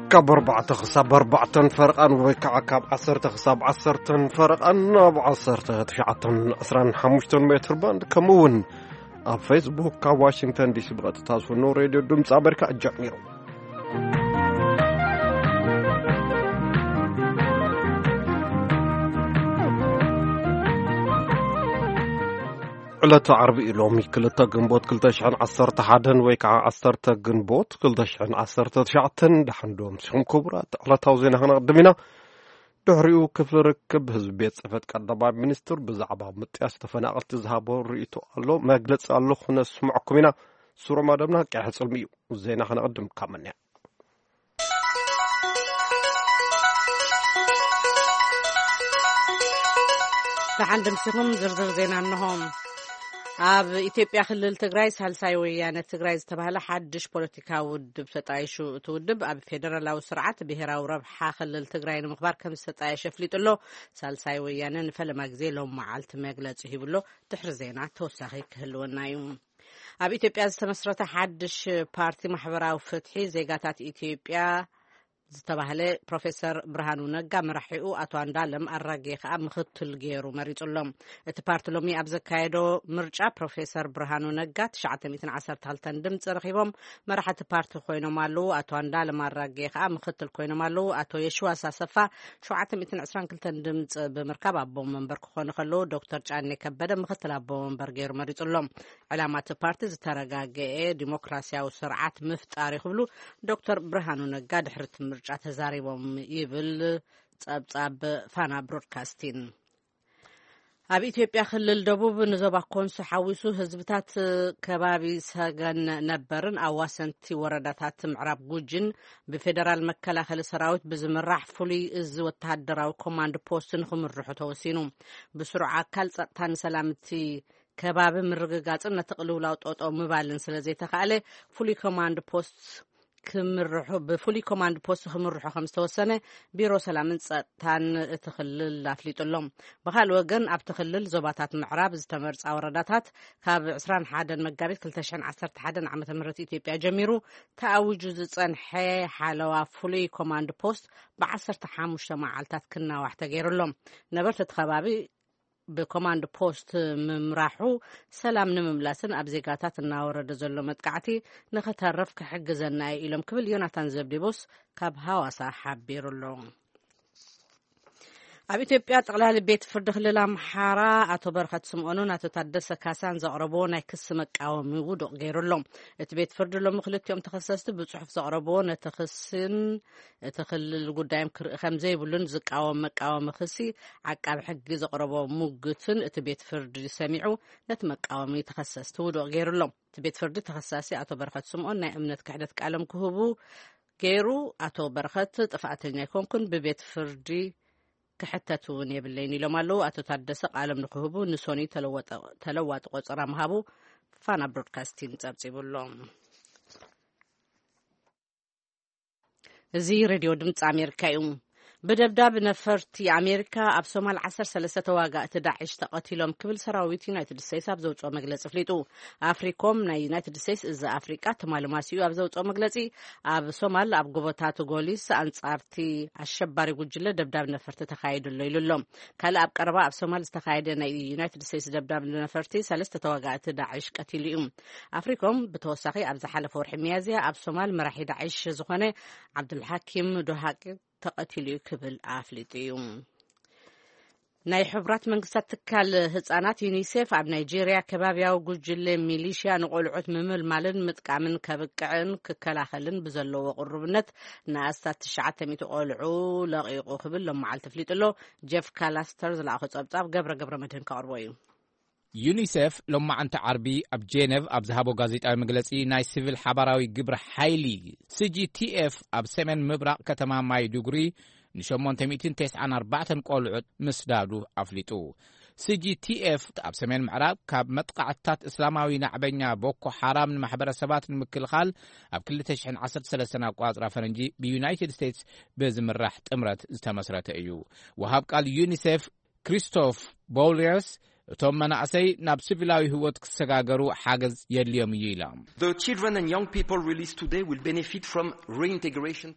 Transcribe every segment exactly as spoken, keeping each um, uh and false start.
كاب أربعة خصاب أربعة فرقان وكع كاب عشرة خصاب عشرة فرقان بعشرة تسعة أسران حمشتون متر باند كمون على فيسبوك كواشنطن دي سي بغات تاسفنو راديو دمص أمريكا أجمعيرو على عربي لومي كلتا جنبوت كلتا شحن عصرت حدن ويكع عصرت جنبوت كلتا شحن عصرت تشعتن دحندوم سهم كبرات على توزينها نقدمنا دحريو كفل ركب حزب بيت صفت قدبا منستر بزعبا مطياس تفناقلت زهابو ريتو الله مغلص الله خنا سمعكمنا سوره مادمنا قاح صلميو زينا هنقدم كامنيا لعندم سهم زرزر زينا انهم ኣብ ኢትዮጵያ ክልል ትግራይ ሳልሳይ ወያነ ትግራይ ዝተባሃለ ሓድሽ ፖለቲካዊ ውድብ ተጣይሹ እቲ ውድብ ኣብ ፌደራላዊ ስርዓት ብሄራዊ ረብሓ ክልል ትግራይ ንምኽባር ከም ዝተጣየሸ ፍሊጥሎ ሳልሳይ ወያነ ንፈለማ ግዜ ሎም መዓልቲ መግለፂ ሂብሎ ድሕሪ ዜና ተወሳኺ ክህልወና እዩ ኣብ ኢትዮጵያ ዝተመስረተ ሓድሽ ፓርቲ ማሕበራዊ ፍትሒ ዜጋታት ኢትዮጵያ ዝተባሃለ ፕሮፌሰር ብርሃኑ ነጋ መራሒኡ አቶ አንዳለም አራጌ ከዓ ምክትል ገይሩ መሪጽሎም እቲ ፓርቲ ሎሚ ኣብ ዘካየዶ ምርጫ ፕሮፌሰር ብርሃኑ ነጋ ትሽዓተ ሚእትን ዓሰርተ ክልተ ድምጽ ረኺቦም መራሕቲ ፓርቲ ኮይኖም ኣለው አቶ አንዳለም አራጌ ከዓ ምክትል ኮይኖም ኣለው አቶ የሽዋስ አሰፋ ሸውዓተ ሚእትን ዓሰርተ ክልተ ድምጽ ብምርካብ ኣቦ መንበር ክኾኑ ከለው ዶክተር ጫኔ ከበደ ምክትል ኣቦ መንበር ገይሩ መሪጽሎም ዕላማ እቲ ፓርቲ ዝተረጋገአ ዲሞክራሲያዊ ስርዓት ምፍጣር ይኽብሉ ዶክተር ብርሃኑ ነጋ ድሕሪ ምርጫ ተዛሪቦም ይብል ጸብጻብ ፋና ብሮድካስቲንግ ኣብ ኢትዮጵያ ክልል ደቡብ ንዞባ ኮንሶ ሓዊሱ ህዝብታት ከባቢ ሰገን ነበርን ኣዋሰንቲ ወረዳታት ምዕራብ ጉጅን ብፌደራል መከላኸሊ ሰራዊት ብዝምራሕ ፍሉይ እዚ ወተሃደራዊ ኮማንድ ፖስት ንኽምርሑ ተወሲኑ ብስሩዕ አካል ጸጥታን ሰላምቲ ከባቢ ምርግጋጽን ነተቕልውላው ጦጦ ምባልን ስለዘይተኻለ ፍሉይ ኮማንድ ፖስት ክምርሑ ብፍሉይ ኮማንድ ፖስት ክምርሑ ከም ዝተወሰነ ቢሮ ሰላምን ጸጥታን እቲ ክልል ኣፍሊጡሎም ብኻልእ ወገን ኣብቲ ክልል ዞባታት ምዕራብ ዝተመርጻ ወረዳታት ካብ عشرين وواحد መጋቢት ክልተ ሽሕን ዓሰርተ ሓደ ዓመተ ምህረት ኢትዮጵያ ጀሚሩ ተኣውጁ ዝጸንሐ ሓለዋ ፍሉይ ኮማንድ ፖስት ብዓሰርተ ሓሙሽተ መዓልታት ክናዋሕ ተገይሩሎም ነበርቲ ከባቢ بكوماند بوست ممراحو سلام نمملاسن ኣብ ዜጋታት እናወረደ ዘሎ መጥቃዕቲ ንኸተረፍ ክሕግዘና ኢሎም ክብል ዮናታን ዘብዲቦስ ካብ ሃዋሳ ሓቢሩሎ ኣብ ኢትዮጵያ ጠቅላላ ቤት ፍርዲ ክልል ኣምሓራ አቶ በረኸት ስምዖንን አቶ ታደሰ ካሳን ዘቕረቦ ናይ ክስ መቃወሚ ውድቕ ገይሩሎም እቲ ቤት ፍርዲ ሎም ክልቲኦም ተኸሰስቲ ብጽሑፍ ዘቕረቦ ነቲ ክስን እቲ ክልል ጉዳይም ክርኢ ከም ዘይብሉን ዝቃወም መቃወሚ ክሲ ዓቃቢ ሕጊ ዘቕረቦ ሙግትን እቲ ቤት ፍርዲ ሰሚዑ ነቲ መቃወሚ ተኸሰስቲ ውድቕ ገይሩሎም እቲ ቤት ፍርዲ ተኸሳሲ አቶ በረኸት ስምዖን ናይ እምነት ክሕደት ቃለም ክህቡ ገይሩ አቶ በረኸት ጥፋተኛ ይኮንኩን ብቤት ፍርዲ كحتتون يبلين لما لو أتتحدث قالم نقهبو نسوني تلوات تلوات قصرا مهابو فانا برودكاستين تبصيبو لهم زي راديو دمت أمريكا يوم بدبداب نفرتي أمريكا أب سومال عشر سلسة واقع تداعش تقاتلهم قبل سراويت يونايتد ستيتس أب زوج مجلس فليتو أفريقوم نا يونايتد ستيتس إذا أفريقيا تمالو ماسيو أب زوج مجلسي أب سومال أب قبطاتو غوليس أنصارتي الشباري وجلة دبداب نفرت تخايد الليل اللوم كلا أب قربا أب سومال استخايد نا يونايتد ستيتس دبداب نفرتي سلسة واقع تداعش قتيليهم أفريقوم بتوساقي أب زحالة فور حميازيا أب سومال مراحي داعش زخانة عبد الحكيم دوهاكي تقتلي كبل عفلتيوم ناي حبرات منقصات تكال هتصانات يونيسيف عب نيجيريا كبابيا وجوجل ميليشيا نقولعوت ممل مالن متقامن كبقعن ككلاخلن بزلو وقربنت ناستات تشعت ميت قولعو لقيقو خبل لما على تفليطلو جيف كالاسترز لاخو صبصاب قبره قبره مدهن كاربوي يونيسيف لما أنت عربي أب جينيف أب ذهبوا غازيتا مجلسي ناي سيفل حبراوي جبر حيلي سي جي تي اف أب سمن مبرق كتمام ماي دوغري نشمون تميتين تسعة أربعة قولعت مسدادو أفليتو سي جي تي اف أب سمن معراب كاب متقعتات إسلاماوي نعبنيا بوكو حرام محبر سبات المكل خال أب كل تشحن عصر سلسنا قوازرا فرنجي بيونايتد ستيتس بزم الرح تمرت استمسرت أيو وهاب قال يونيسيف كريستوف بوليرس توم منعسي ناب سيفيلاوي هوت كسغاغرو حاجز يليوم ييلام. The children and young people released today will benefit from reintegration programs.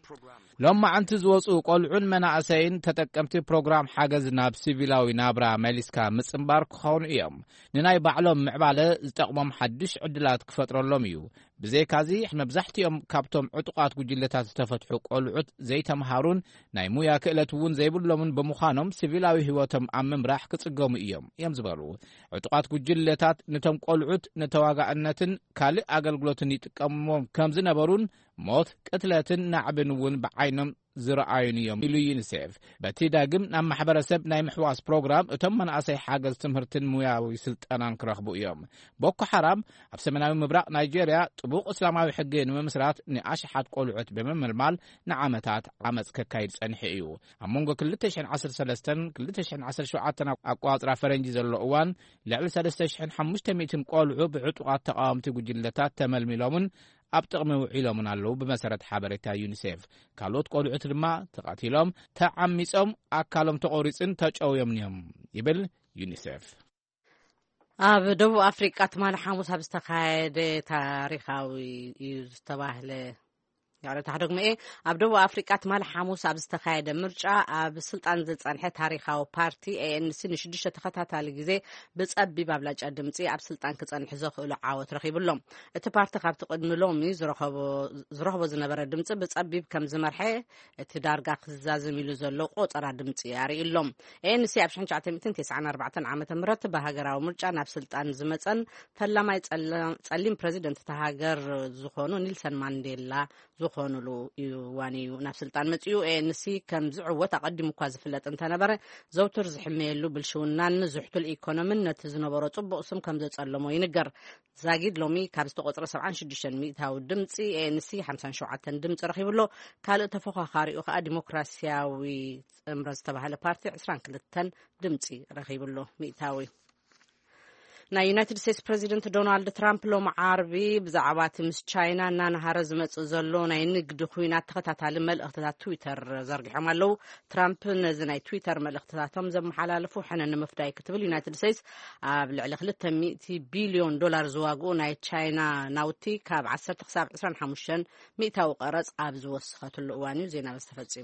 لما عنت زوصو قلعون مناعسين تتقمتي بروجرام حاجز ناب سيفيلاوي نابرا ماليسكا مصنبار كخون ايام نناي بعلم معباله زتقمم حدش عدلات كفطرلهم يو بزي كازي مبزحتيهم كابتوم عطقات ጉጅለታት ተፈትሑ ቆልዑት ዘይተምሃሩን ናይ ሙያ ክእለት እውን ዘይብሎምን በመዃኖም ሲቪላዊ ህይወቶም ኣብ ምምራሕ ክጽገሙ እዮም እዮም ዝበሉ ዕጡቃት ጉጅለታት ነቶም ቆልዑት ነተዋጋዕነትን ካልእ ኣገልግሎትን ይጥቀሙዎም ከም ዝነበሩን ሞት ቅትለትን ናዕብን እውን ብዓይኖም ዝረአዩን እዮም ኢሉ ዩኒሴፍ በቲ ዳግም ናብ ማሕበረሰብ ናይ ምሕዋስ ፕሮግራም እቶም መናእሰይ ሓገዝ ትምህርትን ሙያዊ ስልጠናን ክረኽቡ እዮም ቦኮ ሓራም ኣብ ሰሜናዊ ምብራቕ ናይጄርያ ጥቡቕ እስላማዊ ሕጊ ንምምስራት ንኣሽሓት ቆልዑት ብምምልማል ንዓመታት ዓመፅ ከካይድ ጸኒሑ እዩ ኣብ መንጎ ክልተ ሽሕን ዓሰርተ ሰለስተን ክልተ ሽሕን ዓሰርተ ሸውዓተን ኣቋፅራ ፈረንጂ ዘሎ እዋን ልዕሊ ሰለስተ ሽሕን ሓሙሽተ ሚእቲ ቆልዑ ብዕጡቃት ተቃዋምቲ ጉጅለታት ተመልሚሎምን ኣብ ጥቕሚ ውዒሎምን ኣለዉ ብመሰረት ሓበሬታ ዩኒሴፍ ካልኦት ቆልዑት ድማ ተቃቲሎም ተዓሚጾም ኣካሎም ተቆሪፅን ተጨውዮም እዮም ይብል ዩኒሴፍ ኣብ ደቡብ ኣፍሪቃ ትማል ሓሙስ ኣብ ዝተኻየደ ታሪኻዊ እዩ ዝተባህለ ያለ ታደግመ ኣብ ደቡብ ኣፍሪቃ ትማል ሓሙስ ኣብ ዝተኻየደ ምርጫ ኣብ ስልጣን ዝጸንሐ ታሪኻዊ ፓርቲ ኤንሲ ንሽዱሽተ ተኸታታሊ ግዜ ብጸቢብ ኣብላጫ ድምጺ ኣብ ስልጣን ክጸንሕ ዘኽእሉ ዓወት ረኺብሎም እቲ ፓርቲ ካብቲ ቅድሚ ሎሚ ዝረኸቦ ዝረኸቦ ዝነበረ ድምጺ ብጸቢብ ከም ዝመርሐ እቲ ዳርጋ ክዛዝም ኢሉ ዘሎ ቆጸራ ድምጺ ያርእሎም ኤንሲ ኣብ ሽሕን ትሽዓተ ሚእትን ትስዓን ኣርባዕተን ዓመተ ምህረት ብሃገራዊ ምርጫ ናብ ስልጣን ዝመጸን ፈላማይ ጸሊም ፕሬዚደንት ተሃገር ዝኾኑ ኒልሰን ማንዴላ ዝኾኑሉ ይዋንዩ ናብ ስልጣን መጽዩ ኤንሲ ከም ዝዕወት ኣቀዲሙ እኳ ዝፍለጥ እንተነበረ ዘውትር ዝሕመየሉ ብልሽውናን ዝሕቱል ኢኮኖሚን ነቲ ዝነበሮ ጽቡቕ ስም ከም ዘጸለሞ ይንገር ዛጊድ ሎሚ ካብ ዝተቆጽረ ሰብዓን ሽዱሽተን ሚእታዊ ድምጺ ኤንሲ ሓምሳን ሸውዓተን ድምጺ ረኺብሎ ካልእ ተፎኻኻሪኡ ከዓ ዲሞክራሲያዊ ጽምረት ዝተባህለ ፓርቲ ዒስራን ክልተን ድምጺ ረኺብሎ ሚእታዊ ናይ ዩናይትድ ስቴትስ ፕሬዚደንት ዶናልድ ትራምፕ ሎም ዓርቢ ብዛዕባ ምስ ቻይና እናናሃረ ዝመጽእ ዘሎ ናይ ንግዲ ኩናት ተኸታታሊ መልእኽትታት ትዊተር ዘርጊሖም ኣለዉ ትራምፕ ነዚ ናይ ትዊተር መልእኽትታቶም ዘመሓላለፉ ሕነ ንምፍዳይ ክትብል ዩናይትድ ስቴትስ ኣብ ልዕሊ ክልተ ሚእቲ ቢልዮን ዶላር ዝዋግኡ ናይ ቻይና ናውቲ ካብ ዓሰርተ ክሳብ ዒስራን ሓሙሽተ ሚእታዊ ቀረጽ ኣብ ዝወሰኸትሉ እዋን እዩ ዜና ተፈጺሙ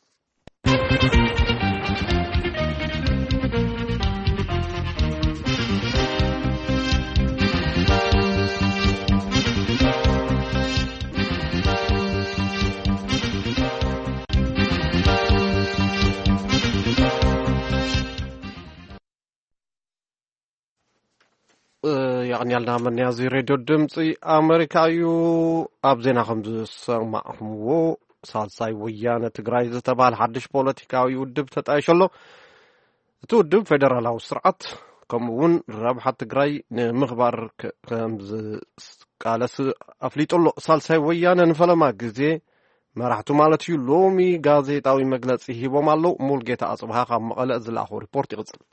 يعني على من يازي راديو دمصي أمريكايو أبزينا خمس سمعهم ሳልሳይ ወያነ ትግራይ ዝተባለ ሓድሽ ፖለቲካዊ ውድብ ተጣይሸሎ እቲ ውድብ ፌደራላዊ ስርዓት ከምኡውን ረብሓ ትግራይ ንምኽባር ከም ዝቃለስ ኣፍሊጡሎ ሳልሳይ ወያነ ንፈለማ ግዜ መራሕቱ ማለት እዩ ሎሚ ጋዜጣዊ መግለጺ ሂቦም ኣለዉ ሙልጌታ ኣጽብሃ ካብ መቐለ ዝለኣኹ ሪፖርት ይቕጽል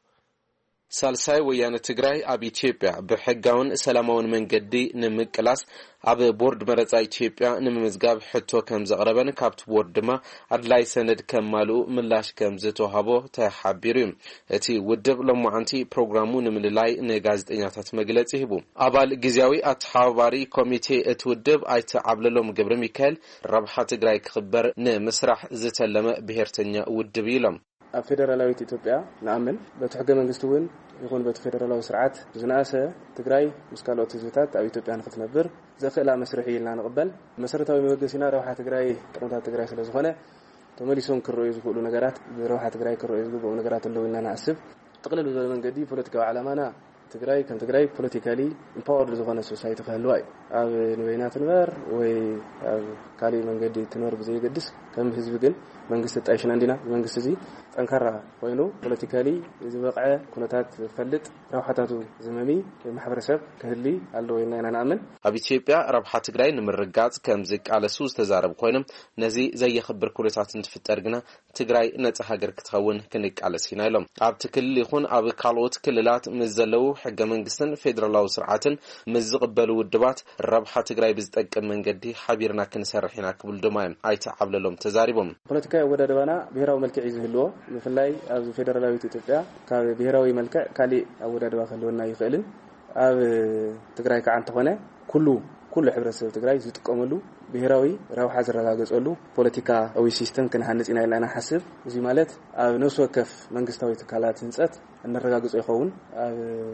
ሳልሳይ ወያነ ትግራይ ኣብ ኢትዮጵያ ብሕጋውን ሰላማውን መንገዲ ንምቅላስ ኣብ ቦርድ መረጻ ኢትዮጵያ ንምምዝጋብ ሕቶ ከም ዘቕረበን ካብቲ ቦርድ ድማ ኣድላይ ሰነድ ከማሉ ምላሽ ከም ዝተዋህቦ ተሓቢሩ እቲ ውድብ ሎማዓንቲ ፕሮግራሙ ንምልላይ ንጋዜጠኛታት መግለጺ ሂቡ ኣባል ግዚያዊ ኣተሓባባሪ ኮሚቴ እቲ ውድብ ኣይተ ዓብለሎም ገብረ ሚካኤል ረብሓ ትግራይ ክኽበር ንምስራሕ ዝተለመ ብሄርተኛ ውድብ ኢሎም ፌደራላዊት ኢትዮጵያ ንኣምን በቲ ሕገ መንግስቱውን ይኹን በቲ ፌደራላዊ ስርዓት ዝናእሰ ትግራይ ምስ ካልኦት ህዝብታት ኣብ ኢትዮጵያ ንኽትነብር ዘኽእላ መስርሒ ኢልና ንቕበል መሰረታዊ መበገሲና ረብሓ ትግራይ ጥቕምታት ትግራይ ስለ ዝኾነ ተመሊሶም ክረኣዩ ዝኽእሉ ነገራት ብረብሓ ትግራይ ክረኣዩ ዝግብኡ ነገራት ኣለዉ ኢልና ንኣስብ ጥቕልል ዝበለ መንገዲ ፖለቲካዊ ዓላማና ትግራይ ከም ትግራይ ፖለቲካሊ ኢምፓወርድ ዝኾነ ሶሳይቲ ክህልዋ እዩ ኣብ ንበይና ትንበር ወይ ኣብ ካልእ መንገዲ ትንበር ብዘይገድስ ከም ህዝቢ ግን መንግስቲ ጣይሽና እንዲና መንግስቲ እዚ ጠንካራ ኮይኑ ፖለቲካሊ ዝበቕዐ ኩነታት ፈልጥ ረብሓታቱ ዝመሚ ማሕበረሰብ ክህሊ ኣለዎ ኢና ንኣምን ኣብ ኢትዮጵያ ረብሓ ትግራይ ንምርጋጽ ከም ዝቃለሱ ዝተዛረቡ ኮይኖም ነዚ ዘየኽብር ኩነታት እንትፍጠር ግና ትግራይ ነጻ ሃገር ክትኸውን ክንቃለስ ኢና ኢሎም ኣብቲ ክልል ይኹን ኣብ ካልኦት ክልላት ምስ ዘለው ሕገ መንግስትን ፌደራላዊ ስርዓትን ምስ ዝቕበሉ ውድባት ረብሓ ትግራይ ብዝጠቅም መንገዲ ሓቢርና ክንሰርሕ ኢና ክብሉ ድማ ኣይተዓብለሎም ተዛሪቦም ፖለቲካዊ ወዳደባና ብሄራዊ መልክዕ ዝህልዎ ብፍላይ ኣብ ፌደራላዊት ኢትዮጵያ ካብ ብሄራዊ መልክዕ ካልእ ኣወዳድባ ክህልወና ይኽእልን ኣብ ትግራይ ከዓ እንተኾነ ኩሉ ኩሉ ሕብረተሰብ ትግራይ ዝጥቀመሉ ብሄራዊ ረብሓ ዝረጋገፀሉ ፖለቲካዊ ሲስተም ክንሃንጽ ኢና ኢልና ሓስብ እዚ ማለት ኣብ ነፍሲ ወከፍ መንግስታዊ ትካላት ህንጸት እንረጋግጾ ይኸውን ኣብ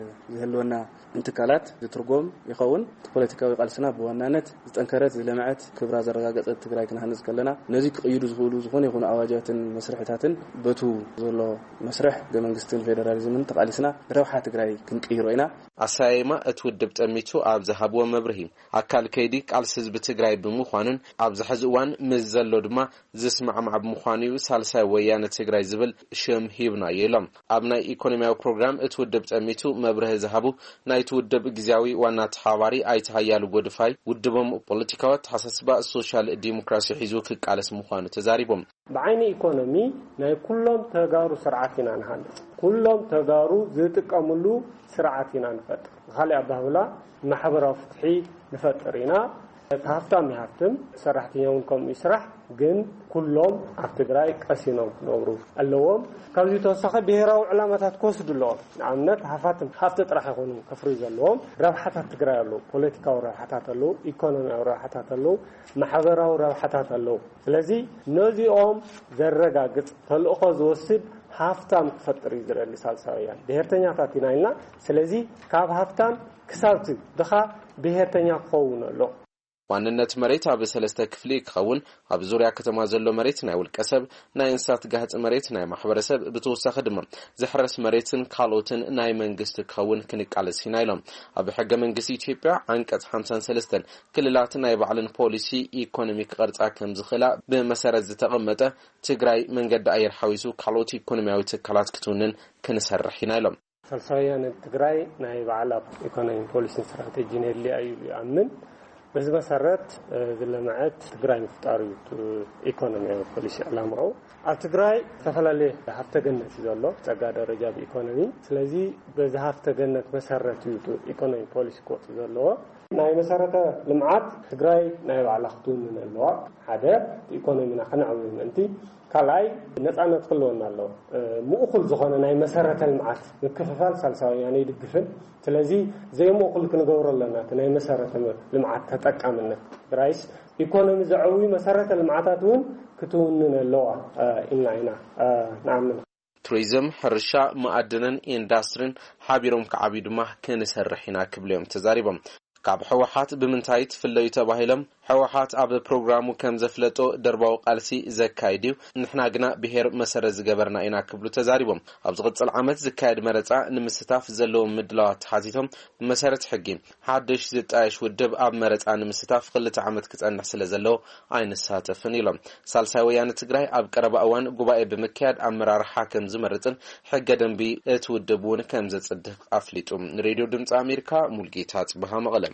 ዝህልወና እንትካላት ዝትርጎም ይኸውን ፖለቲካዊ ቃልስና በዋናነት ዝጠንከረት ዝለምዐት ክብራ ዘረጋገፀት ትግራይ ክንሃንጽ ከለና ነዚ ክቅይዱ ዝኽእሉ ዝኾነ ይኹኑ ኣዋጃትን መስርሕታትን በቱ ዘሎ መስርሕ መንግስትን ፌደራሊዝምን ተቃሊስና ረብሓ ትግራይ ክንቀይሮ ኢና ኣሳይማ እትውድብ ጠሚቱ ኣብ ዝሃብዎ መብርሂ ኣካል ከይዲ ቃልሲ ህዝቢ ትግራይ ብምዃኑን ኣብ ዝሕዚ እዋን ምስ ዘሎ ድማ ዝስማዕማዕ ብምዃኑ ሳልሳይ ወያነ ትግራይ ዝብል ሽም ሂብና የሎም ኣብ ናይ ኢኮኖሚያዊ ፕሮግራም እትውድብ ጠሚቱ መብርሂ ዝሃቡ ናይ ትውድብ ግዚያዊ ዋና ተሓባሪ ኣይተሃያሉ ጎድፋይ ውድቦም ፖለቲካዊ ተሓሳስባ ሶሻል ዲሞክራሲ ሒዙ ክቃለስ ምዃኑ ተዛሪቦም بعين إيكونومي نايكلهم تجارو سرعتنا نهند كلهم تجارو زيت كاملو سرعتنا نفتر خلي أبهولا محبر فتحي نفترينا هفتم هفتم سرعتنا يومكم يسرح جن كلهم أفتقراي كاسينو نورو اللهم كابزي توسخ بهراو علامات كوسد اللهم عمنت هفتم هفتت راح يكونوا كفريز اللهم ربحات أفتقراي اللو بوليتيكا وربحات اللو إيكونومي وربحات اللو محبر وربحات اللو لذي نزي أم زرقا قد تلقى زوسد هفتم كفتري زر لسالساويان بهرتنيا تاتيناينا سلذي كاب هفتم كسالتي دخا بهرتنيا قونا اللو ዋንነት መሬት ኣብ ሰለስተ ክፍሊ ክኸውን ኣብ ዙርያ ከተማ ዘሎ መሬት ናይ ውልቀሰብ ናይ እንስሳት ጋህጽ መሬት ናይ ማሕበረሰብ ብተወሳኺ ድማ ዝሕረስ መሬትን ካልኦትን ናይ መንግስቲ ክኸውን ክንቃለስ ኢና ኢሎም ኣብ ሕገ መንግስቲ ኢትዮጵያ አንቀጽ ሃምሳ ወሰለስተ ክልላት ናይ ባዕልን ፖሊሲ ኢኮኖሚክ ቅርጻ ከም ዝኽእላ ብመሰረት ዝተቐመጠ ትግራይ መንገዲ ኣየር ሓዊሱ ካልኦት ኢኮኖሚያዊ ትካላት ክትውንን ክንሰርሕ ኢና ኢሎም ሳልሳውያን ትግራይ ናይ ባዕላ ኢኮኖሚ ፖሊሲ ስትራቴጂ ነሊ ኣዩ ኣምን بس مسرت زلمعت تجراي مفتاري إيكونومي وليش علامه على تجراي تفعله هفته جنة زلوا تجاد رجال إيكونومي سلزي بس هفته جنة مسرت يوتو إيكونومي بوليس كوت زلوا ناي مسرت لمعات تجراي ناي على خطون من اللوا هذا إيكونومي نخنا عمل أنتي كلاي نتعنا تقولون الله مو أقول زخنا ناي مسرت المعات نكففال سالساوي يعني يدقفن سلزي زي ما أقول كنا جور لنا ناي مسرت المعات تتأكملنا رئيس إيكونومي زعوي مسرت المعاتون كتوننا اللوا إننا هنا نعم توريزم حرشة مؤدنن إندسترين حابيرهم كعبيد ما كان يسرحنا قبلهم تزاربهم كعب حوحات بمنتايت في اللي تباهلهم حوحات عبد برنامج كم زفلتو درباو قالسي زكايديو نحنا جنا بهير مسار زجبرنا إنا قبل تزاربهم أبزغت العمد زكايد مرتع نمستاف زلو مدلات حاتيتهم مسارة حقين حدش زت عايش والدب أب مرتع نمستاف قلة عمد كتان نحسل زلو عين الساعة فنيلهم سالساويان تجري أب قرب أوان قبائل بمكياد أمرار حاكم زمرتن حقدم بي تودبون كم زت صدق أفليتهم راديو دمت أمريكا ملقيتات بها مغلم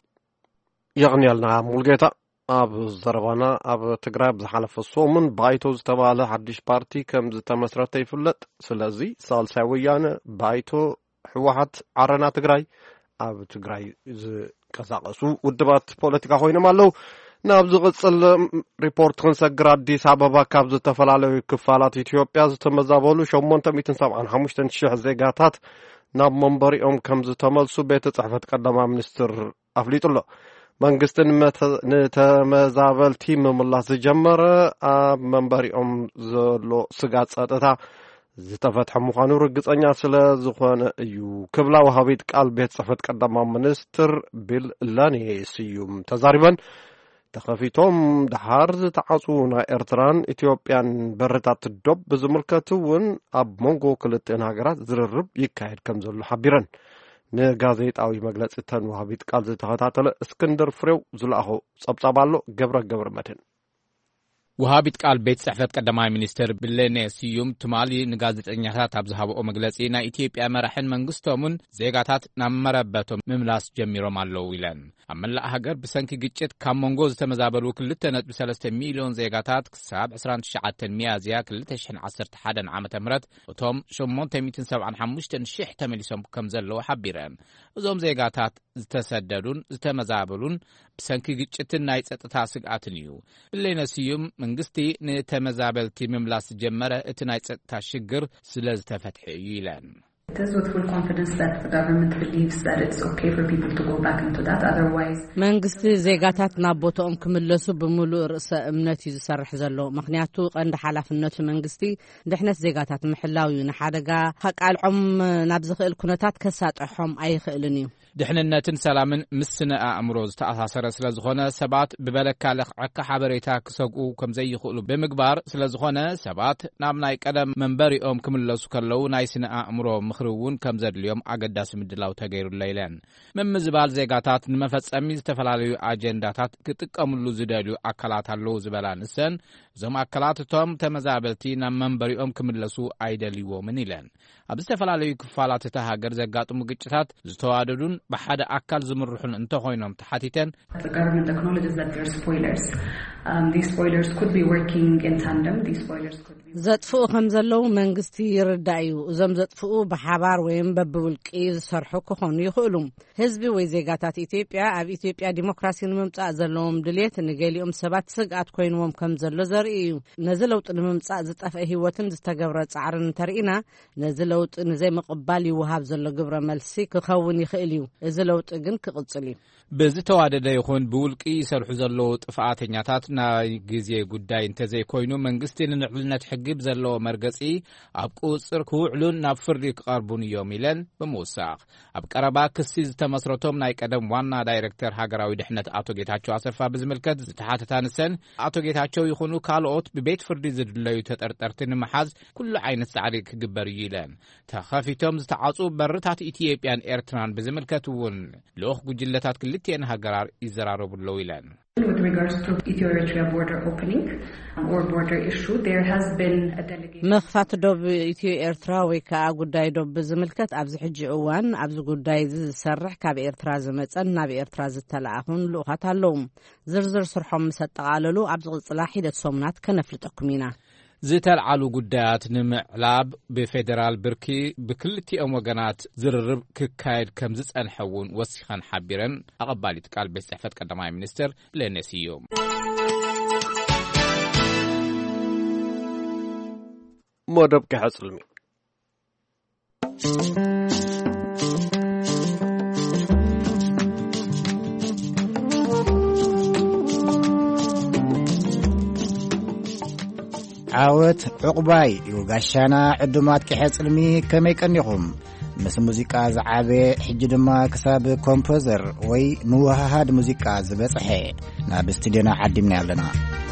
يعني لنا ملقيتا أب زربانا أب تجرب زحلف الصومن بايتو زتباله حدش بارتي كم زتمسرت يفلت سلازي سالساويان بايتو حوحات عرنا تجراي أب تجراي ز كزاقسو ودبات بوليتيكا خوينا مالو نابز قصل ريبورت خنسجر أديس أبابا كابز تفلالو كفالات إثيوبيا زتمزابولو شومون تميتن سبعان حمشتن شح زيجاتات ناب منبري أم كم زتملسو بيت صحفة قدام منستر أفليت الله መንግስትን ነተመዛበል ቲም መላስ ጀመረ ኣብ መንበሪኦም ዘሎ ስጋት ጸጥታ ዝተፈትሐ ምዃኑ ርግጸኛ ስለ ዝኾነ እዩ ክብላ ወሃቢት ቃል ቤት ጽሕፈት ቀዳማ ሚኒስትር ቢል ላኔ ስዩም ተዛሪበን ተኸፊቶም ድሓር ዝተዓጹ ናይ ኤርትራን ኢትዮጵያን በረታት ዶብ ብዝምልከት እውን ኣብ ሞንጎ ክልተን ሃገራት ዝርርብ ይካየድ ከም ዘሎ ሓቢረን ንጋዜጣዊ መግለጺ ተንዋሃቢት ቃል ዝተኸታተለ እስክንድር ፍሬው ዝለኣኹ ጸብጻባሎ ገብረ ገብረ መድህን وهابت قال بيت صحفت قدماء منستر بلنه سيوم تمالي نغازطኛታት ኣብ ዝሃበኦ መግለጺ ናይ ኢትዮጵያ መራሕን መንግስቶምን ዜጋታት ናመረበቶም ምምላስ ጀሚሮም ኣለው ኢለን ኣብ መላእ ሃገር ብሰንኪ ግጭት ካብ ሞንጎ ዝተመዛበሉ ክልተ ነጥቢ ሰለስተ ሚልዮን ዜጋታት ክሳብ ዕስራን ትሽዓተ ሚያዝያ ክልተ ሽሕን ዓሰርተ ሓደ ዓመተ ምህረት እቶም ሸሞንተ ሚእትን ሰብዓን ሓሙሽተ ሽሕ ተመሊሶም ከም ዘለዉ ሓቢረን እዞም ዜጋታት ዝተሰደዱን ዝተመዛበሉን ብሰንኪ ግጭትን ናይ ጸጥታ ስግኣትን እዩ ብለነ ስዩም መንግስቲ ነተመዛበልቲ ምምላስ ጀመረ እቲ ናይ ጸጥታ ሽግር ስለ ዝተፈትሐ እዩ ኢለን with full confidence that the government believes that it's okay for people to go back into that. Otherwise, መንግስቲ ዜጋታት ናብ ቦታኦም ክምለሱ ብሙሉእ ርእሰ እምነት እዩ ዝሰርሕ ዘሎ ምክንያቱ ቀንዲ ሓላፍነቱ መንግስቲ ድሕነት ዜጋታት ምሕላው እዩ ንሓደጋ ከቃልዖም ናብ ዝኽእል ኩነታት ከሳጥሖም ኣይኽእልን እዩ ድሕንነትን ሰላምን ምስነ ኣእምሮ ዝተኣሳሰረ ስለ ዝኾነ ሰባት ብበለካ ለኽዓካ ሓበሬታ ክሰግኡ ከም ዘይኽእሉ ብምግባር ስለ ዝኾነ ሰባት ናብ ናይ ቀደም መንበሪኦም ክምለሱ ከለው ናይ ስነ ኣእምሮ ምኽርውን ከም ዘድልዮም ኣገዳሲ ምድላው ተገይሩላ ኢለን ምምዝባል ዜጋታት ንመፈጸሚ ዝተፈላለዩ ኣጀንዳታት ክጥቀምሉ ዝደልዩ ኣካላት ኣለው ዝበላ ንሰን እዞም ኣካላት እቶም ተመዛበልቲ ናብ መንበሪኦም ክምለሱ ኣይደልይዎምን ኢለን ኣብ ዝተፈላለዩ ክፋላት እታ ሃገር ዘጋጥሙ ግጭታት ዝተዋደዱን በሓደ ኣካል ዝምርሑን እንተኾይኖም ተሓቲተን the government acknowledges that there are spoilers. Um, these spoilers could be working in tandem. These spoilers could be ዘጥፍኡ ከም ዘለው መንግስቲ ይርዳእ እዩ እዞም ዘጥፍኡ ብሓባር ወይም በብውልቂ ዝሰርሑ ክኾኑ ይኽእሉ ህዝቢ ወይ ዜጋታት ኢትዮጵያ ኣብ ኢትዮጵያ ዲሞክራሲ ንምምጻእ ዘለዎም ድሌት ንገሊኦም ሰባት ስግኣት ኮይኖም ከም ዘሎ ዘርኢ እዩ ነዚ ለውጥ ንምምጻእ ዝጠፍአ ህይወትን ዝተገብረ ጻዕርን ተርኢና ነዚ ለውጥ ንዘይ መቕባል ይወሃብ ዘሎ ግብረ መልሲ ክኸውን ይኽእል እዩ እዚ ለውጥ ግን ክቕጽል እዩ ብዝተዋደደ ይኹን ብውልቂ ይሰርሑ ዘለዉ ጥፍኣተኛታት ናይ ግዜ ጉዳይ እንተዘይኮይኑ መንግስቲ ንንዕልነት ሕግብ ዘለዎ መርገጺ ኣብ ቁጽር ክውዕሉን ናብ ፍርዲ ክቐርቡን እዮም ኢለን ብምውሳኽ ኣብ ቀረባ ክሲ ዝተመስረቶም ናይ ቀደም ዋና ዳይሬክተር ሃገራዊ ድሕነት ኣቶ ጌታቸው ኣሰፋ ብዝምልከት ዝተሓተታ ንሰን ኣቶ ጌታቸው ይኹኑ ካልኦት ብቤት ፍርዲ ዝድለዩ ተጠርጠርቲ ንምሓዝ ኩሉ ዓይነት ጻዕሪ ክግበር እዩ ኢለን ተኸፊቶም ዝተዓጹ በርታት ኢትዮጵያን ኤርትራን ብዝምልከት እውን ልኡኽ ጉጅለታት ክልቲአን ሃገራር ይዘራረቡለው ኢለን with regards to Ethiopia border opening or border issue there has been a delegation መኽፋት ዶብ ኢትዮ ኤርትራ ወይ ከዓ ጉዳይ ዶብ ዝምልከት ኣብዚ ሕጂ እዋን ኣብዚ ጉዳይ ዝሰርሕ ካብ ኤርትራ ዝመጸን ናብ ኤርትራ ዝተላኣኹን ልኡኻት ኣለዉ ዝርዝር ስርሖም ሰጠቓለሉ ኣብ ዝቕጽላ ሂደት ሶምናት ከነፍልጠኩም ኢና ዝተልዓሉ ጉዳያት ንምዕላብ ብፌደራል ብርኪ ብክልቲኦም ወገናት ዝርርብ ክካየድ ከም ዝጸንሐውን ወሲኸን ሓቢረን ኣቐባሊት ቃል ቤት ጽሕፈት ቀዳማይ ሚኒስትር ለነሲ እዮም መደብ ክሕጽልሚ عاوت عقباي يوغاشانا عدومات كحصلمي كمي كنيخم مس موسيقى زعابي حج دما كساب كومبوزر وي موههاد موسيقى زبصحي نا باستدينا عدمنا يالنا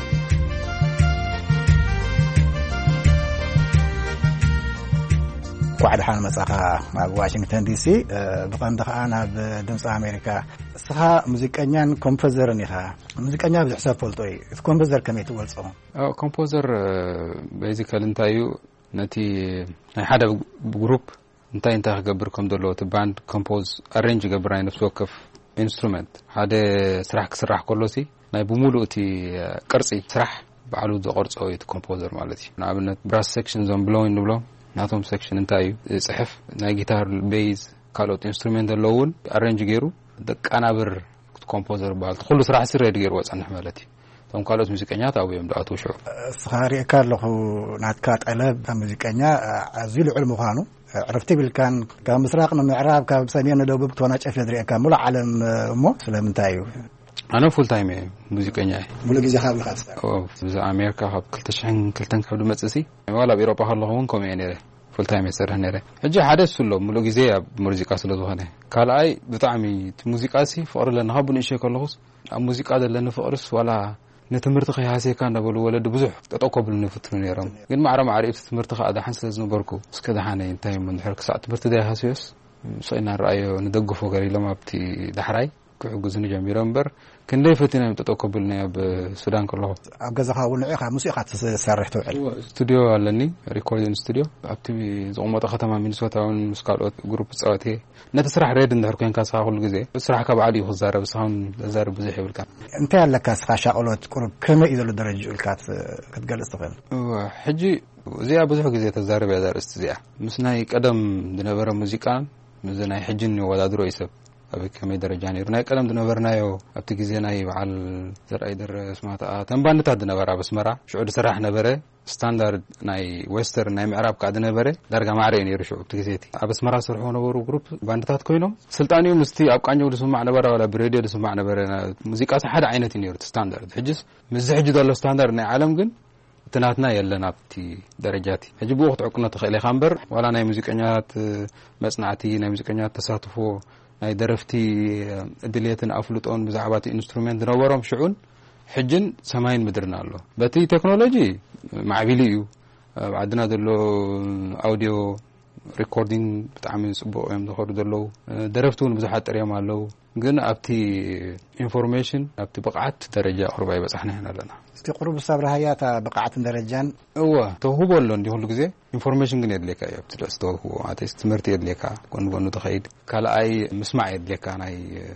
قاعد حال مساخه ما واشنطن دي سي بقندخ انا بدمص امريكا سها موسيقانيان كومبوزر نيها موسيقانيا بحساب فولتوي كومبوزر كمي تولصو اه كومبوزر بيزيكال انتايو نتي حدا جروب انتي انت خبركم دلو باند كومبوز ارينج غبراي نفس وقف انسترومنت هذا سرح كسرح كلوسي ناي بمولوتي قرصي سرح بعلو زقرصو يت كومبوزر مالتي نابنت براس سيكشنز اون بلوين بلو ناتوم سيكشن انتايو صحف ناي جيتار بيز كالوت انسترومنت لون ارينج غيرو دق انابر كومبوزر بالت كل سرح سر يدير وصنح مالتي تم كالوت موسيقانيات او يم دعاتو شو صخاري كارلو ناتكات قلب موسيقانيا ازيل علم خانو عرفتي بالكان كان مسراقنا معراب كان بسنين دوب تونا شاف يدري كان مول عالم مو سلامتايو انا فول تايم موسيقانيا مول غزي خاب خاص او في امريكا هاب كلتشن كلتن كبد مصسي ولا بيروبا هلون كوم يعني فول تايم يسر هنره اجي حدث له مول غزي موسيقى سلازونه كالاي بتعمي موسيقاسي فور لنا هابن شي كلوس موسيقى دلنا فورس ولا نتمرت خياسي كان دبل ولد بزح تطقبل نفتن يرام ግን ማዕረ ማዕሪፍ ትምርት ኸ ኣዳ ሓንስ ዝነበርኩ እስከ ደሓነ እንታይ ምንሕርክ ሰዓት ትምርት ዳይ ሃስዮስ ሰይና ራእዮ ንደግፎ ገሪሎም ኣብቲ ዳሕራይ ክሕግዙን ጀሚሮም እምበር ክንደይ ፈቲና ተጠቀብልና ኣብ ሱዳን ከለኹ ኣብ ገዛኻ ውንዒኻ ሙዚቃ ትሰርሕ ትውዕል ስቱዲዮ ኣለኒ ሪኮርዲንግ ስቱዲዮ ኣብቲ ዝቕመጠ ከተማ ሚኒሶታውን ምስካልኦት ግሩፕ ጸወቴ ነቲ ስራሕ ሬድ እንድሕር ኮንካ ስኻ ኩሉ ግዜ ስራሕ ካብ ዓሊ ይኽዛረብ ስኻውን ዘዛረብ ብዙሕ ይብልካ እንታይ ኣለካ ስኻ ሻቕሎት ቁርብ ከመይ እዩ ዘሎ ደረጃ ኢልካ ክትገልጽ ትኽእል ሕጂ እዚኣ ብዙሕ ግዜ ተዛረብ እያ ዘርእስቲ እዚኣ ምስ ናይ ቀደም ዝነበረ ሙዚቃ ምስ ናይ ሕጂን ይወዳድሮ ይሰብ ኣብ ከመይ ደረጃ ነይሩ ናይ ቀለም ዝነበርናዮ ኣብቲ ግዜ ናይ በዓል ዘርኣይ ደረ ስማታ ተንባንታት ዝነበራ በስመራ ሽዑ ዝስራሕ ነበረ ስታንዳርድ ናይ ዌስተርን ናይ ምዕራብ ካድ ነበረ ዳርጋ ማዕረ ነይሩ ሽዑ ኣብቲ ግዜ ኣብ ስመራ ሰርሑ ነበሩ ግሩፕ ባንድታት ኮይኖም ስልጣኒኡ ምስቲ ኣብ ቃኘው ዝስማዕ ነበረ ወላ ብሬድዮ ዝስማዕ ነበረ ሙዚቃ ሓደ ዓይነት ነይሩ ስታንዳርድ ሕጅስ ምስ ሕጅ ዘሎ ስታንዳርድ ናይ ዓለም ግን ትናትና የለና ኣብቲ ደረጃቲ ሕጂ ብወቅት ዕቁነ ተኽእለ ካምበር ወላ ናይ ሙዚቀኛት መጽናዕቲ ናይ ሙዚቀኛት ተሳትፎ ናይ ደረፍቲ ድሌትን ኣፍልጦን ብዛዕባ እቲ ኢንስትሩሜንት ዝነበሮም ሽዑን ሕጅን ሰማይን ምድርና ኣሎ በቲ ቴክኖሎጂ ማዕቢሊ እዩ ዓድና ዘሎ ኣውዲዮ ሪኮርዲንግ ብጣዕሚ ጽቡቕ እዮም ዝኸዱ ዘለው ደረፍቲ እውን ብዙሓት ጥርዮም ኣለው ግን ኣብቲ ኢንፎርሜሽን ኣብቲ ብቕዓት ደረጃ ቁርባ ይበጻሕና ኢና ኣለና እስቲ ቁርብ ሰብ ረሃያታ ብቕዓትን ደረጃን እወ ተውህቦ ኣሎ እንዲ ሁሉ ግዜ ኢንፎርሜሽን ግን የድልየካ እዩ ኣብቲ ድረስ ተውህቦ ኣተስ ትምህርቲ የድልየካ ጎኑ ጎኑ ተኸይድ ካልኣይ ምስማዕ የድልየካ ናይ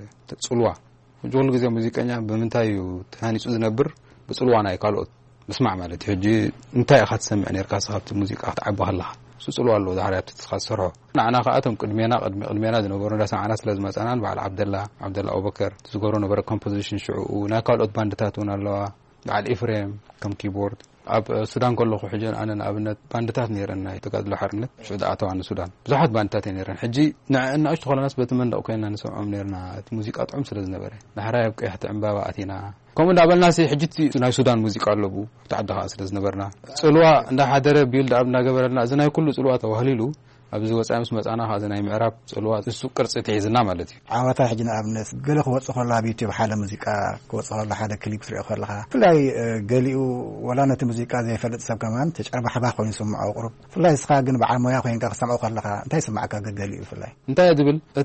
ጽልዋ ሁሉ ግዜ ሙዚቀኛ ብምንታይ እዩ ተሃኒጹ ዝነብር ብጽልዋ ናይ ካልኦት ምስማዕ ማለት ሕጂ እንታይ ኢኻ ትሰምዕ ነርካ ካብቲ ሙዚቃ ክትዓቢ ከለኻ ጽልዋ ኣሎ ዛሕርያት ትስኻሰርሖ ንዓና ከኣቶም ቅድሜና ቅድሜ ቅድሜና ዝነበሩ እንዳሰማዕና ስለዝመጻናን በዓል ዓብደላ ዓብደላ አቡበከር ዝገበሮ ነበረ ኮምፖዚሽን ሽዑ ናይ ካልኦት ባንድታት እውን ኣለዋ በዓል ኤፍሬም ከም ኪቦርድ ኣብ ሱዳን ከለኹ ሕጂ ኣነ ንኣብነት ባንድታት ነይረን ናይ ተጋድሎ ሓርነት ሽዑ ዳኣተዋ ንሱዳን ብዙሓት ባንድታት ነይረን ሕጂ ንእሽቶ ኮለናስ በቲ መንደቕ ኮይንና ንሰምዖም ነርና እቲ ሙዚቃ ጥዑም ስለ ዝነበረ ድሕራይ ኣብ ቀያሕቲ ዕምባባ ኣቲና ከምኡ እንዳበልናሲ ሕጂ ናይ ሱዳን ሙዚቃ ኣለቡ ተዓድኻ ስለ ዝነበርና ጽልዋ እንዳሓደረ ቢልድ ኣብ እንዳገበረልና እዚ ናይ ኩሉ ጽልዋ ተዋህሊሉ ኣብዚ ወጻኢ ምስ መጻና ኸ ናይ ምዕራብ ጽልዋ እሱ ቅርጺ ተሒዝና ማለት እዩ ዓወታ ሕጂ ንኣብነት ገለ ክወጽእ ከሎ ኣብ ዩቲዩብ ሓደ ሙዚቃ ክወጽእ ከሎ ሓደ ክሊፕ ትሪኦ ከለኻ ፍላይ ገሊኡ ወላ ነቲ ሙዚቃ ዘይፈልጥ ሰብ ከማን ተጨርባሕባ ኮይኑ ይስምዖ ቁሩብ ፍላይ እስኻ ግን በዓል ሞያ ኮይንካ ክሰምዖ ከለኻ እንታይ ስማዕካ ገሊኡ ፍላይ እንታይ ዝብል እቲ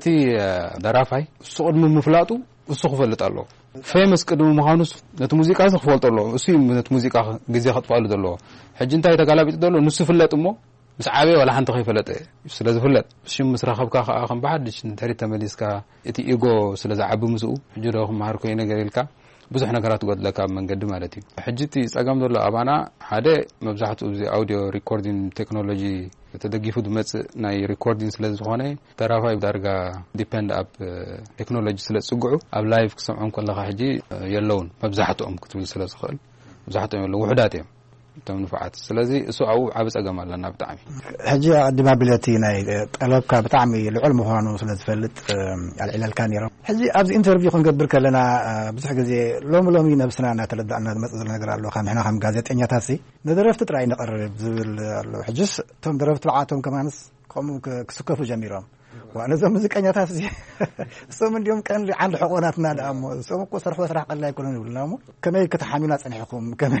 ደራፋይ እሱ ቅድሚ ምፍላጡ እሱ ክፈልጥ ኣሎ ፌመስ ቅድሚ ምዃኑስ ነቲ ሙዚቃ ክፈልጥ ኣሎ እሱ ነቲ ሙዚቃ ግዜ ከጥፋሉ ዘለዎ ሕጂ እንታይ ተጋላቢጡ ዘሎ ንሱ ፍለጥ እሞ ምስ ዓበየ ወላ ሓንቲ ከይፈለጠ ስለ ዝፍለጥ ሽም ምስ ረኸብካ ከዓ ከም ብሓድሽ እንተሪት ተመሊስካ እቲ ኢጎ ስለ ዝዓቢ ምስኡ ሕጂ ዶ ክመሃር ኮይኑ ነገር ኢልካ ብዙሕ ነገራት ጎድለካ ኣብ መንገዲ ማለት እዩ ሕጂ እቲ ፀገም ዘሎ ኣባና ሓደ መብዛሕትኡ እዚ ኣውዲዮ ሪኮርዲንግ ቴክኖሎጂ ተደጊፉ ዝመጽእ ናይ ሪኮርዲንግ ስለ ዝኾነ ተራፋይ ዳርጋ ዲፔንድ ኣብ ቴክኖሎጂ ስለ ዝጽጉዑ ኣብ ላይቭ ክሰምዖም ከለኻ ሕጂ የለውን መብዛሕትኦም ክትብል ስለ ዝኽእል መብዛሕትኦም የለዉ ውሕዳት እዮም ተም ንፋዓት ስለዚ እሱ ኣው ዓብ ፀገም ኣለና ብጣዕሚ ሕጂ ቀድማ ብለቲ ናይ ጠለብካ ብጣዕሚ ልዑል ምዃኑ ስለ ዝፈልጥ ኣልዕለልካ ነይሮም ሕጂ ኣብዚ ኢንተርቪው ክንገብር ከለና ብዙሕ ግዜ ሎሚ ሎሚ ነብስና እናተለዳእና ዝመፅእ ዘሎ ነገር ኣሎ ከም ንሕና ከም ጋዜጠኛታት ሲ ንደረፍቲ ጥራይ ንቐርብ ዝብል ኣሎ ሕጂስ እቶም ደረፍቲ በዓቶም ከማንስ ከምኡ ክስከፉ ጀሚሮም وأنا ሙዚቀኛታት እዚ እሶም እንዲዮም ቀን ዓንድ ሕቆናትና ደኣሞ እሶም እኮ ሰርሖ ስራሕ ቀላይ ኮሎን ይብልናሞ ከመይ ከተሓሚና ፀኒሕኩም ከመይ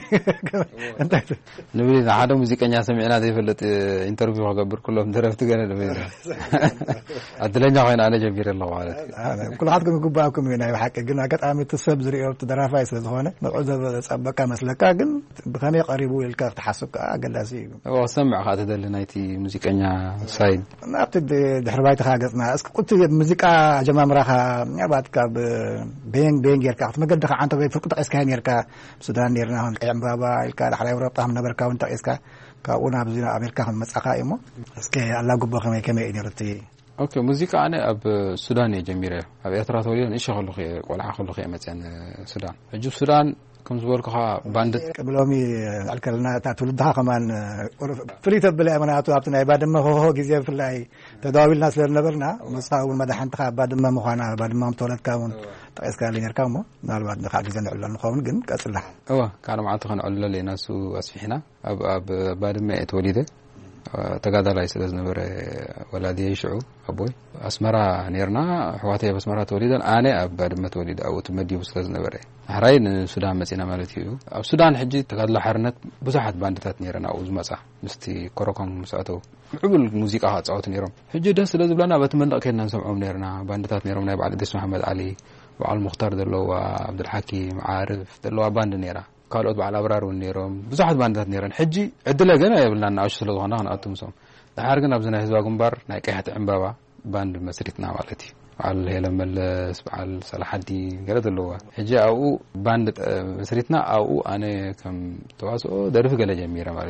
እንታይ ንብሊ ሓደ ሙዚቀኛ ሰሚዕና ዘይፈልጥ ኢንተርቪው ክገብር ኩሎም ደረፍቲ ገለ ደበይ ኣድለኛ ኮይና ኣነ ጀሚረ ኣለኹ ማለት ኩላትኩም ግባአኩም ናይ ሓቂ ግን ኣጋጣሚ ትሰብ ዝሪኦ ተደራፋይ ስለ ዝኾነ ንዕዘ ፀበቃ መስለካ ግን ብከመይ ቀሪቡ ኢልካ ክትሓስብ ኣገዳሲ እዩ ወሰምዕ ካ ተደሊ ናይቲ ሙዚቀኛ ሳይድ ናብቲ ድሕሪ ባይታ ገጽና እስኪ ቁልቲ ሙዚቃ ጀማምራኻ ያባትካ በየን በየን ጌርካ ክትመገድኻ አንተ ወይ ፍርቅ ጠቂስካ ጌርካ ሱዳን ኔርና ሆን ቀምባባ ኢልካ ዳሕላይ ወረጣ ነበርካ ወንታ ጠቂስካ ካኡና ብዙና አሜሪካ መጻኻ እሞ እስኪ አላ ጉቦ ከመይ ከመይ ነርቲ ኦኬ ሙዚቃ ኣነ ኣብ ሱዳን የጀሚረ ኣብ ኤርትራ ተወሊደ ንእሽቶ ከለኹ ቆልዓ ከለኹ የመፅን ሱዳን ሕጂ ሱዳን كم زولك ها باندت قبلومي الكلنا تولدها كمان فريت بلا مناتو ابتنا بعد ما هو هو جزيه في الله تداوي الناس لنبرنا مساو المدحن تخا بعد ما مخانا بعد ما تولد كون تقيس قال لي نركمو نال بعد نخا جزن على نخون جن كاسلح ايوا كانوا معتخن على لي ناس اسفحنا اب اب بعد ما اتولد تقادر لا يسدز نبر ولادي يشعو ابوي اسمرا نيرنا حواتي بسمرا توليدن انا بعد ما تولد او تمدي بسدز نبر حراين السودان مصينا مالتيو اب السودان حجي تقادر حرنت بصحت باندتات نيرنا او زمصا مستي كروكم مساتو عقل موسيقى هاصوت نيرم حجي دس سدز بلانا بتمنق كنا نسمعهم نيرنا باندتات نيرم ناي بعد دس محمد علي وعلى المختار دلو عبد الحكيم عارف دلو باند نيرا قالوا بعد أبرار ونيرهم بزحت باندات نيران حجي عدلا جنا يبلنا نعيش سلطة هنا أتوم سوم تحرقنا بزنا هزوا جنبار نايكحة عمبوا باند مسيرتنا والتي على هلم على صلاح الدين قالت اللوا حجي أو باند مسيرتنا أو أنا كم تواصل درف قال جميرة والتي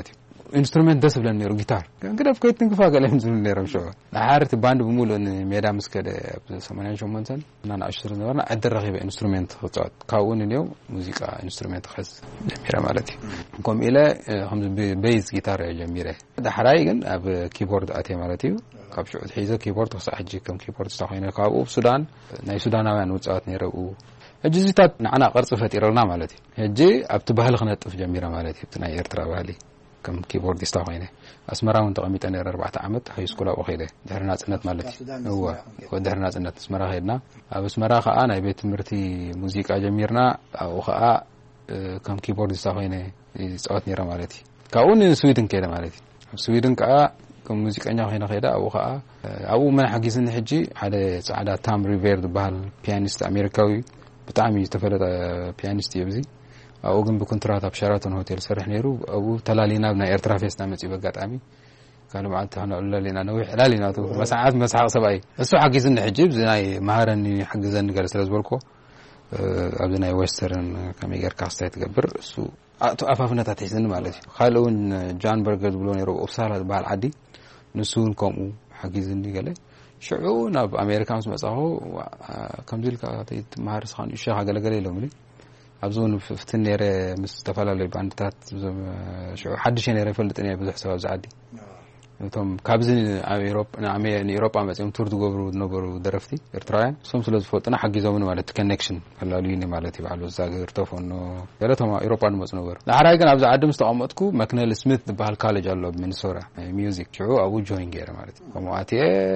ኢንስትሩመንት ደስ ብለን ነይሩ ጊታር ግን አፍ ከይት ንግፋ ገለም ዝም ነይሩ ሾ ለሓርቲ ባንድ ብሙሉ ሜዳ መስከደ ሰማንያ ሸሞንተ እና አሽር ነበርና አደረኸ በኢንስትሩመንት ኸጻት ካውን ነው ሙዚቃ ኢንስትሩመንት ኸስ ጀሚራ ማለት ኮም ኢለ ከም ቤዝ ጊታር ጀሚራ ዳሕራይ ግን ኣብ ኪቦርድ አቴ ማለት እዩ ካብ ሽዑት ሒዘ ኪቦርድ ተሳሕጂ ከም ኪቦርድ ተሳኺነ ካብኡ ሱዳን ናይ ሱዳናውያን ወጻት ነይሩ እጅዚታት ንዓና ቅርጽ ፈጢረልና ማለት እዩ ሕጂ ኣብቲ ባህል ክነጥፍ ጀሚራ ማለት እዩ ናይ ኤርትራ ባህሊ ከም ኪቦርዲስት ኮይነ አስመራውን ተቀሚጠ ነይረ አርባዕተ ዓመት ሃይ ስኩል ኣብ ኸይደ ድሕርና ጽነት ማለት እዩ ወ ድሕርና ጽነት አስመራ ኸይድና ኣብ አስመራ ኸኣ ናይ ቤት ትምህርቲ ሙዚቃ ጀሚርና ኣብ ኸኣ ከም ኪቦርዲስት ኮይነ ይጻወት ነይረ ማለት እዩ ካብኡን ስዊድን ከይደ ማለት እዩ ስዊድን ከኣ ከም ሙዚቀኛ ኮይነ ኸይደ ኣብ ኸኣ ኣብኡ መን ሓጊዝኒ ሕጂ ሓደ ጻዕዳ ታም ሪቨር ዝበሃል ፒያኒስት አሜሪካዊ ብጣዕሚ ዝተፈለጠ ፒያኒስት እዩ ብዚ አው ግን በኮንትራት ኣብ ሸራተን ሆቴል ሰርሕ ነይሩ አው ተላሊና ናይ ኤርትራ ፌስታ መጽ በጋጣሚ ካለ ማለት ተናለለና ነው ይላሊናቱ መስዓት መስዓቅ ሰባይ እሱ ሓጊዝኒ ሕጂ ብናይ ማሃረኒ ሓግዘኒ ገለ ስለዝበልኮ ኣብ ናይ ዌስተርን ከመይገር ካስታይ ትገብር እሱ አቶ አፋፍነታ ተይዝኒ ማለት እዩ ካልውን ጃን በርገር ብሎ ነይሩ ኦፕሳላ ባል ዓዲ ንሱን ከምኡ ሓጊዝኒ ገለ ሽዑ ናብ አሜሪካንስ መጻሁ ከምዚልካ ተይት ማሃርስ ኻን ይሻ ገለገለ ኢሎምሊ ኣብዞን ፍትን ነይረ ምስ ተፈላለዩ ባንድታት ሽዑ ሓድሽ ነይረ ይፈልጥ ነይረ ብዙሕ ሰብ ዝዓዲ እቶም ካብዚ ኣብ ኤሮፕ ንኣሜን ኤሮፓ መጽኦም ቱር ዝገብሩ ዝነበሩ ደረፍቲ ኤርትራውያን ሶም ስለ ዝፈልጥና ሓጊዞምን ማለት ኮኔክሽን ፈላልዩኒ ማለት ይባሉ ዛገር ተፎኖ ገለቶም ኤሮፓ ንመጽ ነበሩ ዳሕራይ ግን ኣብ ዝዓዲ ምስ ተቐመጥኩ መክነል ስሚት ዝበሃል ካሌጅ ኣሎ ሚኒሶታ ሚውዚክ ሽዑ ኣብኡ ጆይን ገይረ ማለት እዩ ከምኡኣት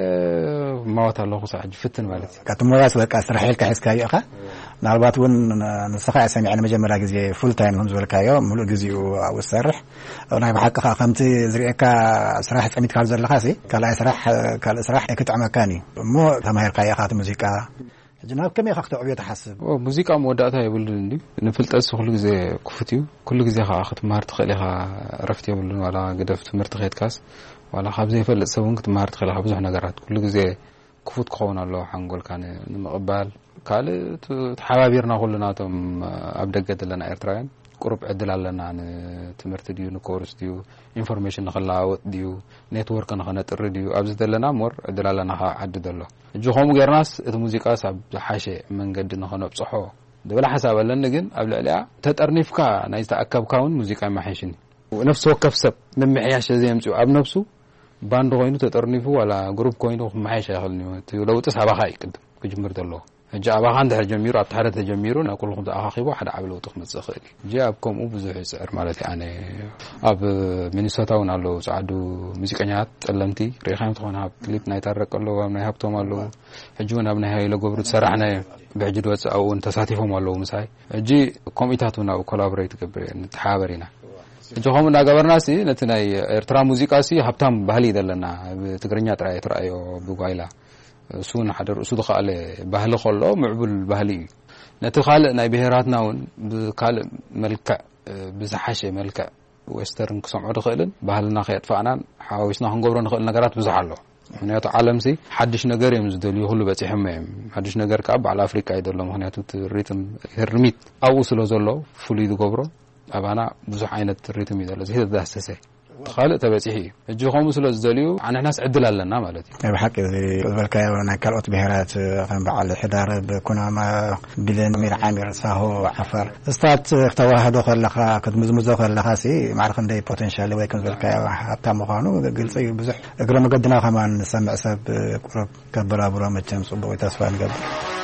ማዋት ኣለኹ ሳሕጅ ፍትን ማለት እዩ ካትሞያስ በቃ ስራሒልካ ሒዝካዮ ኢኻ ናልባት እውን ንስኻ ሰሚዕና መጀመርያ ግዜ ፉል ታይም ከም ዝበልካዮ ሙሉእ ግዚኡ ኣብኡ ዝሰርሕ ናይ ብሓቂ ኸ ከምቲ ዝርኤካ ስራሕ ጸሚት ካብ ዘለኻ ሲ ካልኣይ ስራሕ ካልእ ስራሕ ክትዕመካኒ እሞ ተማሂርካዮ ኢኻ ሙዚቃ ሕጂ ናብ ከመይ ኢኻ ክትዕብዮ ተሓስብ ሙዚቃ መወዳእታ የብሉን እንዲ ንፍልጠት ኩሉ ግዜ ክፉት እዩ ኩሉ ግዜ ኸ ክትማሃር ትኽእል ኢኻ ዕረፍቲ የብሉን ዋላ ገደፍ ትምህርቲ ኸይድካስ ዋላ ካብ ዘይፈልጥ ሰብ እውን ክትማሃር ትኽእል ኢኻ ብዙሕ ነገራት ኩሉ ግዜ ክፉት ክኸውን ኣሎ ሓንጎልካ ንምቕባል ካልእ ተሓባቢርና ኩሉናቶም ኣብ ደገ ዘለና ኤርትራውያን ቁሩብ ዕድል ኣለና ንትምህርቲ ድዩ ንኮርስ ድዩ ኢንፎርሜሽን ንኽለዋወጥ ድዩ ኔትወርክ ንኽነጥሪ ድዩ ኣብዚ ዘለና ሞር ዕድል ኣለና ዓዲ ዘሎ እጂ ከምኡ ጌርናስ እቲ ሙዚቃስ ኣብ ዝሓሸ መንገዲ ንኽነብፅሖ ዝብል ሓሳብ ኣለኒ ግን ኣብ ልዕሊኣ ተጠርኒፍካ ናይ ዝተኣከብካ እውን ሙዚቃ ይመሓይሽኒ ነፍሲ ወከፍ ሰብ ምምሕያሽ ዘየምፅኡ ኣብ ነፍሱ ባንድ ኮይኑ ተጠርኒፉ ዋላ ግሩፕ ኮይኑ ክመሓይሽ ኣይኽእልን እዩ እቲ ለውጥስ ኣባኻ ይቅድም ክጅምር ዘሎ ሕጂ ኣባኻ እንድሕር ጀሚሩ ኣብ ታሕቲ ተጀሚሩ ናብ ኩልኩም ተኣኻኺቦ ሓደ ዓብ ለውጢ ክመጽእ ኽእል እዩ ሕጂ ኣብ ከምኡ ብዙሕ ይፅዕር ማለት እዩ ኣነ ኣብ ሚኒሶታ እውን ኣለዉ ጻዕዱ ሙዚቀኛት ጸለምቲ ርኢኻዮም ትኾነ ኣብ ክሊፕ ናይ ታረቅ ኣለዉ ኣብ ናይ ሃብቶም ኣለዉ ሕጂ እውን ኣብ ናይ ሃይለ ገብሩ ትሰራሕና ብሕጂ ድወፅእ ኣብኡ እውን ተሳቲፎም ኣለዉ ምሳይ ሕጂ ኮሚታት እውን ኣብኡ ኮላቦሬት ገብር ንተሓባበር ኢና ሕጂ ከምኡ እናገበርናሲ ነቲ ናይ ኤርትራ ሙዚቃሲ ሃብታም ባህሊ ዘለና ብትግርኛ ጥራይ ትረኣዮ ብጓይላ እሱን ሓደ ርእሱ ተኻለ ባህሊ ከሎ ምዕቡል ባህሊ እዩ ነቲ ካልእ ናይ ብሄራትና እውን ብካልእ መልክዕ ብዝሓሸ መልክዕ ዌስተርን ክሰምዑ ድኽእልን ባህልና ከየጥፋእናን ሓዋዊስና ክንገብሮ ንኽእል ነገራት ብዙሕ ኣሎ ምክንያቱ ዓለምሲ ሓድሽ ነገር እዮም ዝደልዩ ኩሉ በፂሖም እዮም ሓድሽ ነገር ከዓ በዓል ኣፍሪካ እዩ ዘሎ ምክንያቱ ሪትም ህርሚት ኣብኡ ስለ ዘሎ ፍሉይ ዝገብሮ ኣባና ብዙሕ ዓይነት ሪትም እዩ ዘሎ ዝህዳሰሰ خالق تبعتيه الجوهم وصلوا الزليو عن ناس عدل لنا مالتي بحق بالك انا كالوت بهرات خم بعد الحدار بكنا ما بلين مير عامر ساهو عفر استات اختوا هذا خلخا كنت مزمزو خلخا سي معرف ندي بوتنشال وي كنت بالك حتى مخانو قلصي بزح اقرا ما قدنا كمان نسمع سب قرب كبرا برا متم صبو تسفى نقبل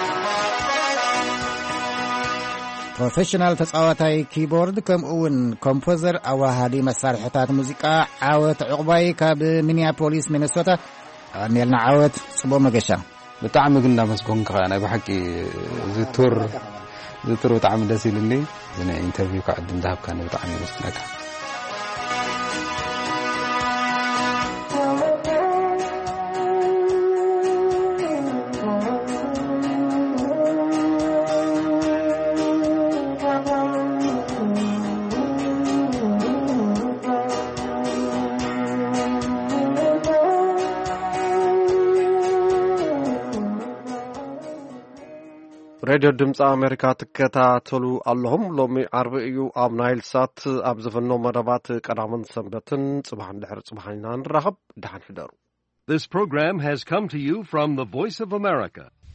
بروفيشنال تصاوتاي كيبورد كم اون كومبوزر او هادي مسارحات موسيقى عاوت عقباي كاب مينيابوليس مينيسوتا نيلنا عاوت صبو مغشا بتعم قلنا مسكون انا بحكي زتور زتور بتعم دسيلني انا انترفيو قاعد ذهب كان بتعم مسنكا ሬድዮ ድምፂ ኣሜሪካ ትከታተሉ ኣለኹም ሎሚ ዓርቢ እዩ ኣብ ናይል ሳት ኣብ ዝፍኖ መደባት ቀዳምን ሰንበትን ጽባሕን ድሕሪ ጽባሕና ንራኸብ ድሓን ሕደሩ This program has come to you from the Voice of America